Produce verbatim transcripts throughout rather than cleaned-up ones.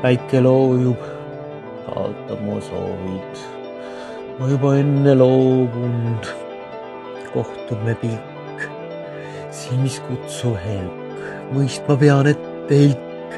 Päike loojub, taotab mu soovid. Ma juba enne loobund, kohtub me pilk. Silmis kutsuv helk, mõistma pean, et telk.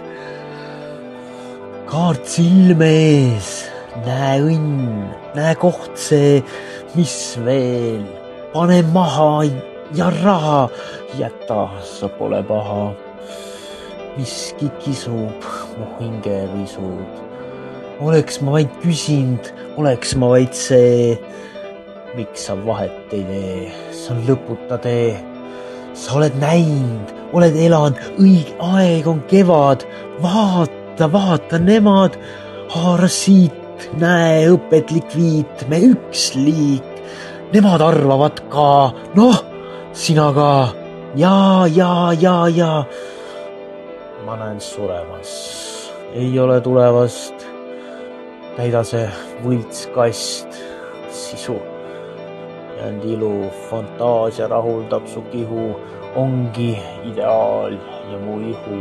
Kaart silme ees, näe õnn, näe koht see, mis veel. Pane maha ja raha, jäta, sa pole paha. Miski kisub, mu hinge visud. Oleks ma vaid küsinud, oleks ma vaid see. Miks sa vahet ei tee, see on lõputa tee. Sa oled näinud, oled elanud, õige aeg on kevad. Vaata, vaata nemad, haara siit, näe õpetlik viit, me üks liik. Nemad arvavad ka, noh, sina ka, ja, ja, ja, ja. Ma näen suremas, ei ole tulevast, täida see võltskast, sisu. Jäänd ilu, fantaasia rahuldab su kihu, ongi ideaal ja mu ihu.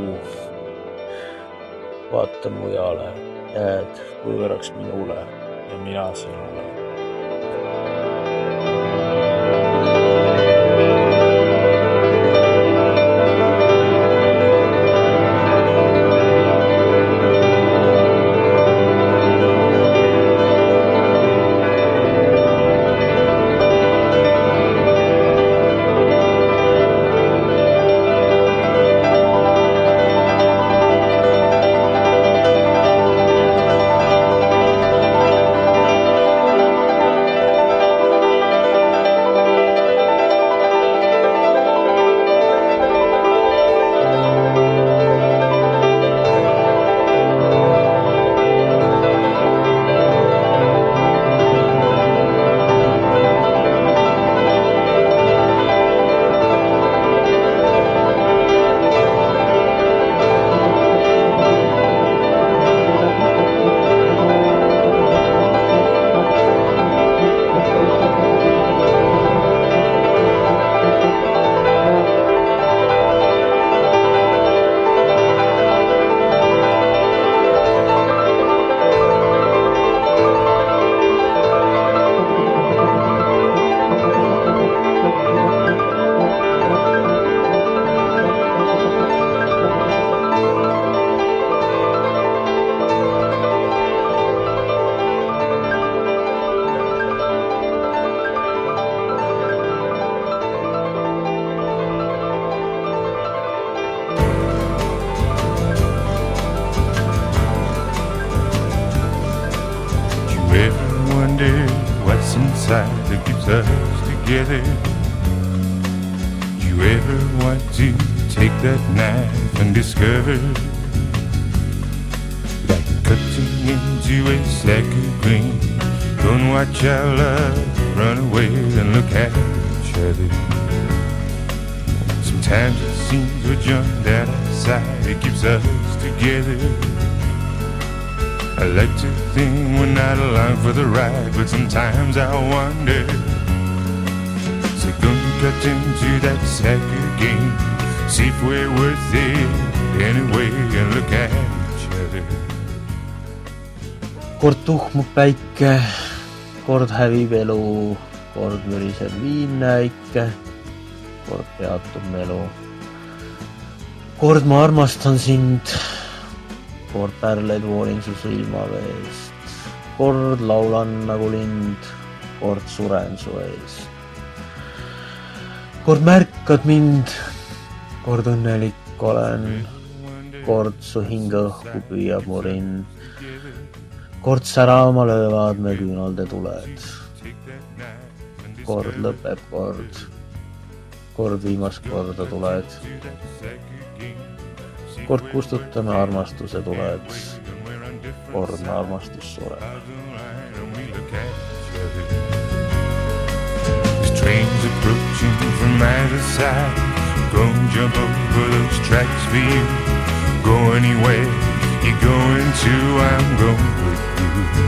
Vaata mujale, jääd võõraks minule ja mina sinule. What's inside that keeps us together? You ever want to take that knife and discover, like cutting into a sack of green, don't watch our love run away and look at each other. Sometimes it seems we're jumped out outside, it keeps us together. I like to think we're not along for the ride, but sometimes I wonder, so gonna cut into that sack again, see if we're worth it anyway, and look at each other. Kord tuhmub päike, kord hävib elu, kord müriseb viimnäike, kord peatub melu. Kord ma armastan sind, kord pärleid voolin su silmaveest, kord laulan nagu lind, kord suren su eest. Kord märkad mind, kord õnnelik olen, kord su hinge õhku püüab mu rind, kord särama löövad me küünalde tuled, kord lõpeb kord, kord viimast korda tuled. Kord kustutame armastuse tuled, kord me armastus sureb. This train's approaching from either side. Go jump over those tracks for you. Go anywhere you're going to, I'm going with you.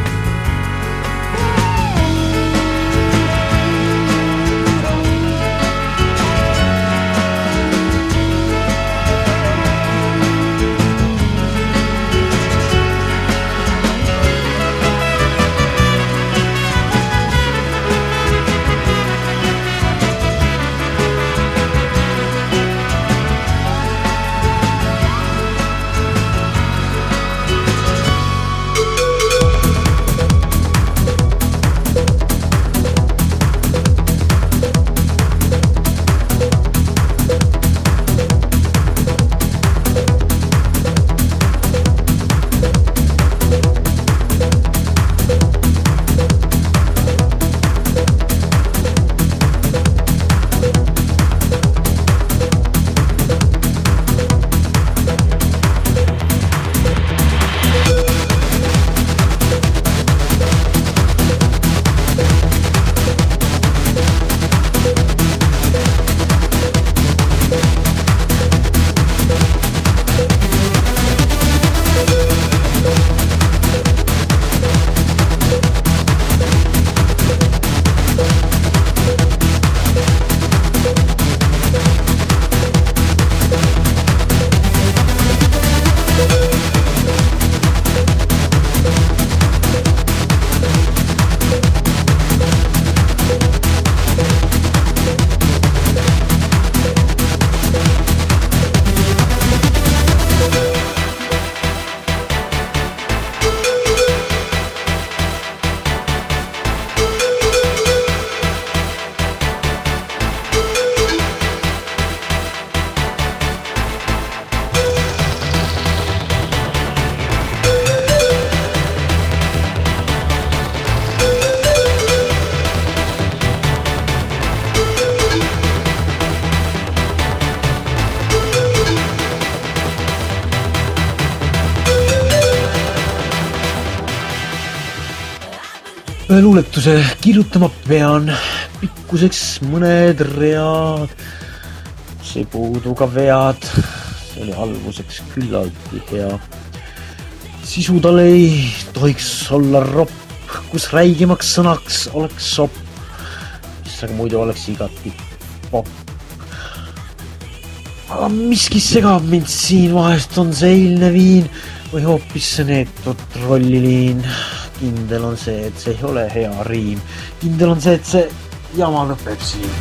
ühe luuletuse kirjutama pean, pikkuseks mõned read, kus ei puudu ka vead, see oli alguseks küllaltki hea. Sisu tal ei tohiks olla ropp, kus räigimaks sõnaks oleks sopp, mis aga muidu oleks igati popp. Aga miski segab mind siin, vahest on see eilne viin või hoopis see neetud rolliliin. Kindel on see, et see ei ole hea riim. Kindel on see, et see jama lõpeb siin.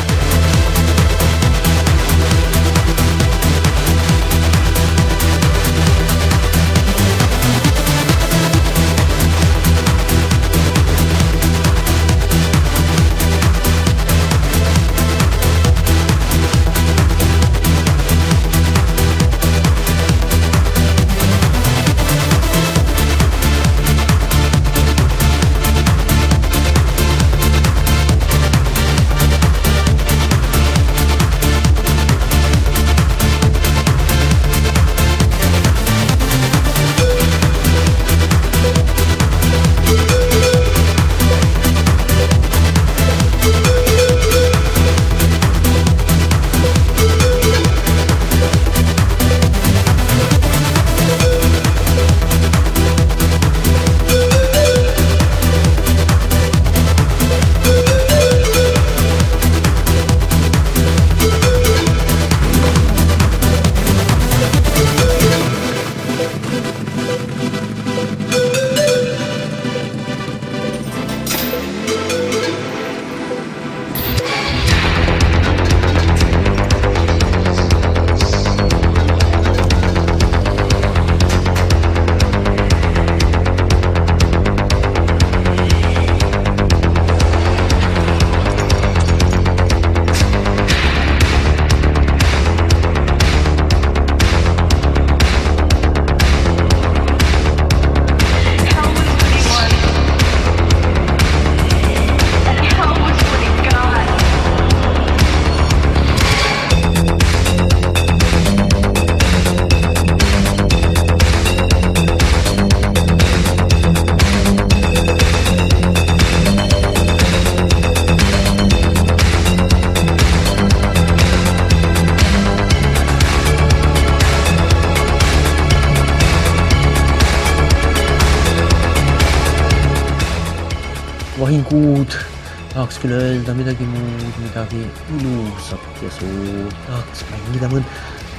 Vahin kuud, tahaks küll öelda midagi muud, midagi ilusat ja suurt, tahaks mängida mõnd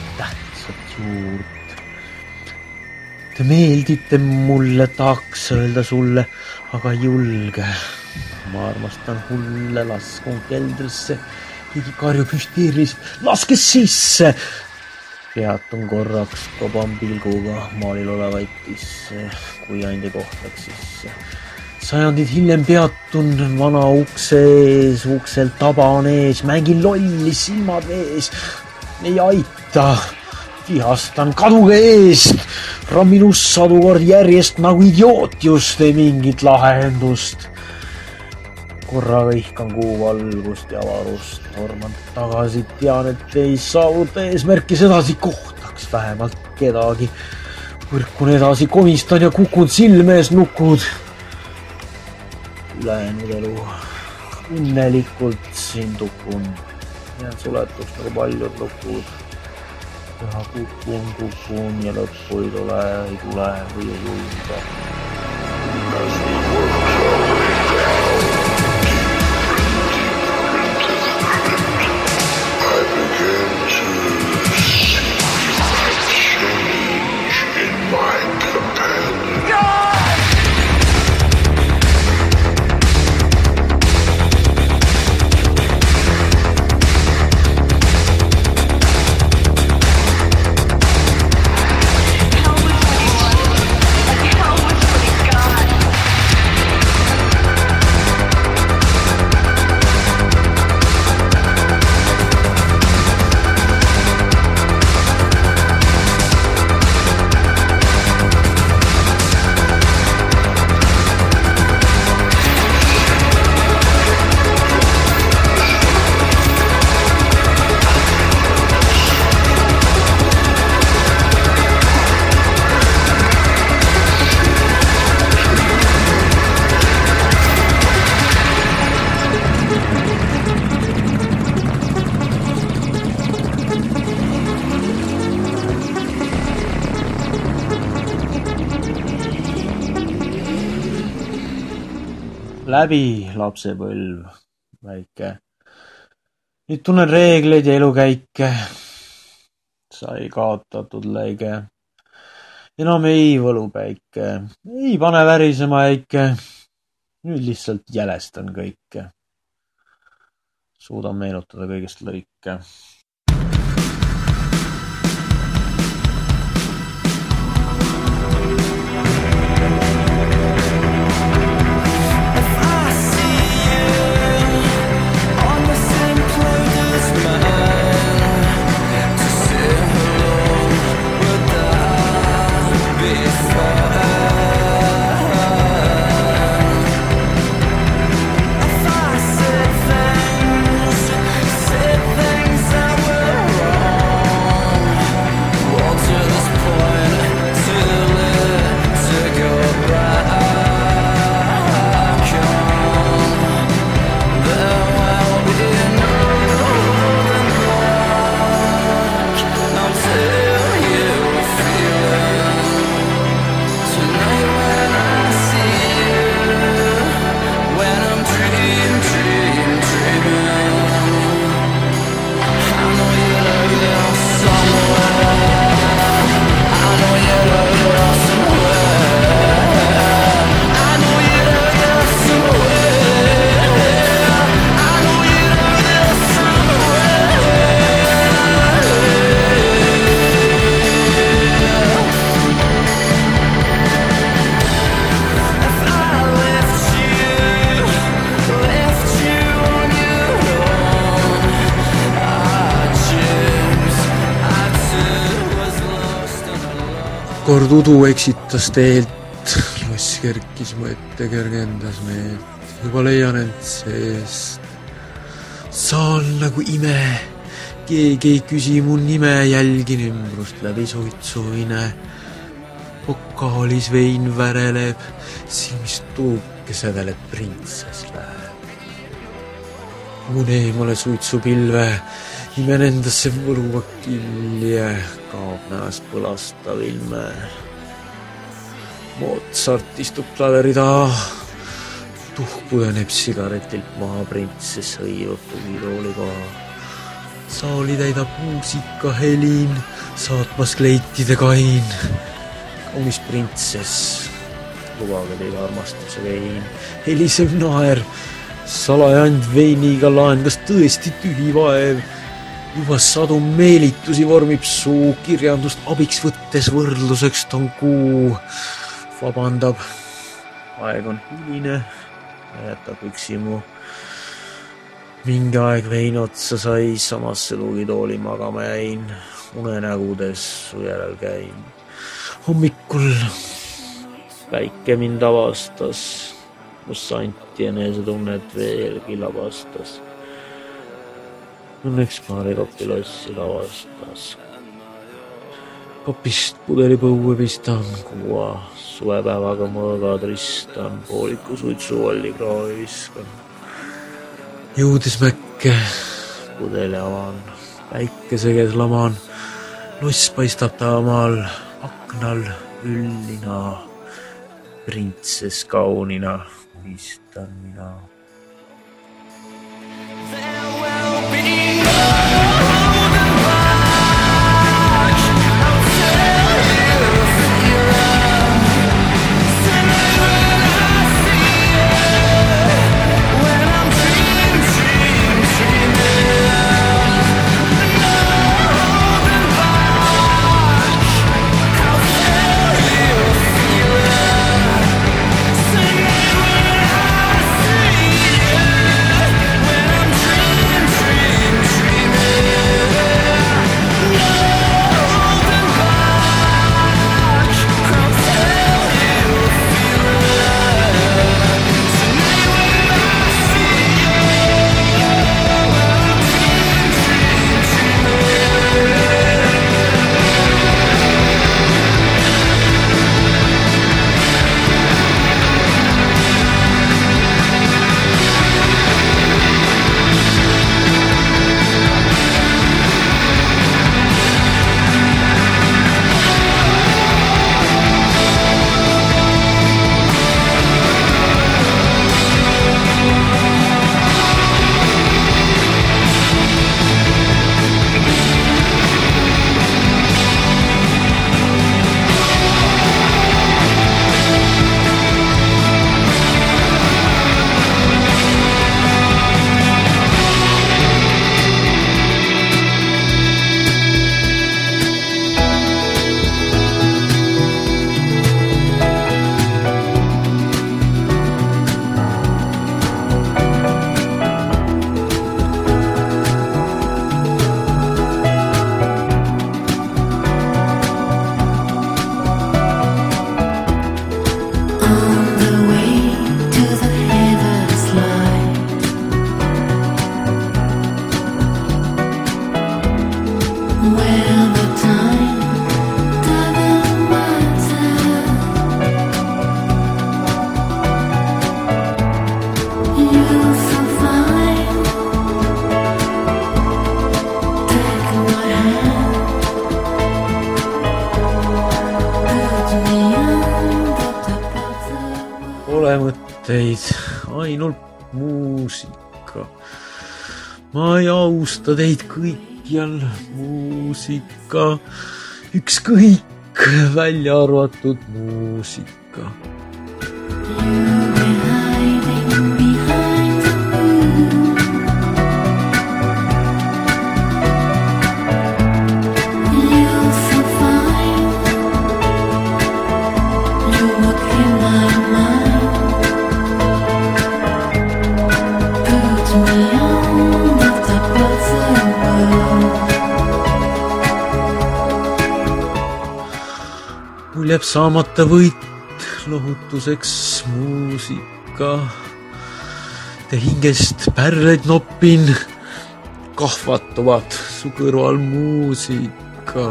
tähtsat juurt. Te meeldite mulle, tahaks öelda sulle, aga ei julge. Ma armastan hulle, laskun keldrisse, keegi karjub hüsteeriliselt, laske sisse! Peatun korraks, koban pilguga maalil olevaid tisse, kui ainult ei kohtaks sisse. Sajandid hiljem peatun vana ukse ees, uksel taban ees, mängin lolli silmad ees, ei aita, vihastan kaduge eest, rammin ust sadu kord järjest nagu idioot just, ei mingit lahendust. Korraga ihkan kuu valgust ja avarust, orman tagasi, tean, et ei saavuta eesmärkis edasi, kohtaks vähemalt kedagi. Põrkun edasi, komistan ja kukun silme ees nukud. Ülejäänud elu õnnelikult siin tukun, jään suletuks nagu paljud lukud. Üha kukun, kukun ja lõppu ei tule, ei tule või ei julge. läbi lapsepõlv väike. Nüüd tunnen reegleid ja elukäike. Sai kaotatud läige. Enam ei võlu päike. Ei pane värisema äike. Nüüd lihtsalt jälestan kõike. Suudan meenutada kõigest lõike. Kord udu eksitas teelt, loss kerkis mu ette, kergendas meelt. Juba leian end seest. Saan nagu ime, keegi ei küsi mu nime, jälgin ümbrust läbi suitsuine. Pokaalis vein väreleb, silmist tuuke säveleb printsess läheb. Mun eemale suitsupilve, imen endasse võluva kilje, kaob näast põlastav ilme. Mozart istub klaveri taha, tuhk pudeneb sigaretilt maha, printsess hõivab tugitooli koha. Saali täidab muusika helin, saatmas kleitide kain. Kaunis printsess, lubage teile armastuse vein. Heliseb naer, salajand veiniga laen, kas tõesti tühi vaev? Juba sadu meelitusi vormib suu, kirjandust abiks võttes võrdluseks ta on kuu. Vabandab, aeg on hiline, jätab üksi mu. Mingi aeg vein otsa sai, samasse tugitooli magama jäin. Unenägudes su järel käin. Hommikul päike mind avastas, kus Anti enesetunnet veelgi lavastas. Õnneks paari kopi lossi lavastas. Kopist pudeli põue pistan, kuua suvepäevaga mõõgad ristan, pooliku suitsu olli kraavi viskan. Jõudes mäkke, pudeli avan, päikese käes laman, loss paistab taamaal, aknal üllina, printsess kaunina, istan mina. See teid, ainult muusika. ma ei austa teid kõikjal, muusika, ükskõik, välja arvatud muusika. mul jääb saamata võit, lohutuseks muusika. Te hingest pärleid noppin, kahvatuvad su kõrval muusika.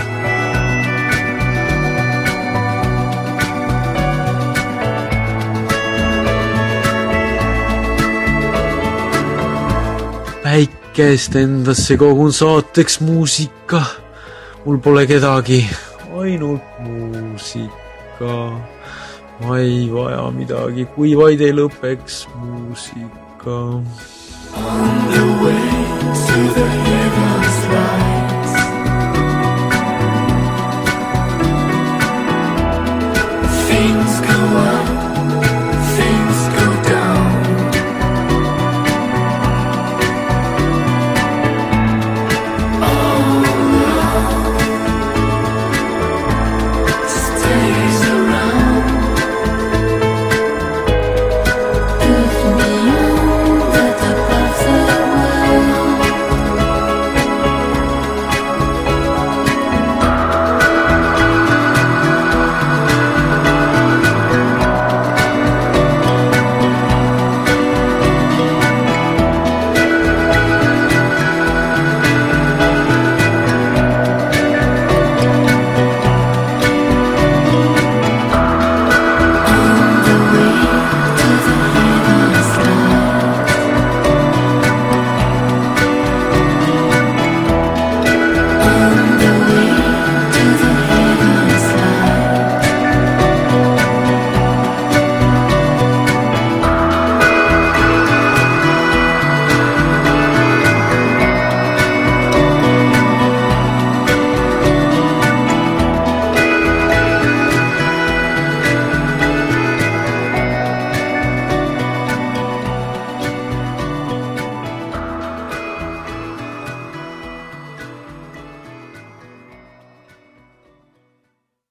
Päikest endasse kogun saateks muusika, mul pole kedagi, ainult muusika. ma ei vaja midagi, kui vaid ei lõpeks muusika. On the way.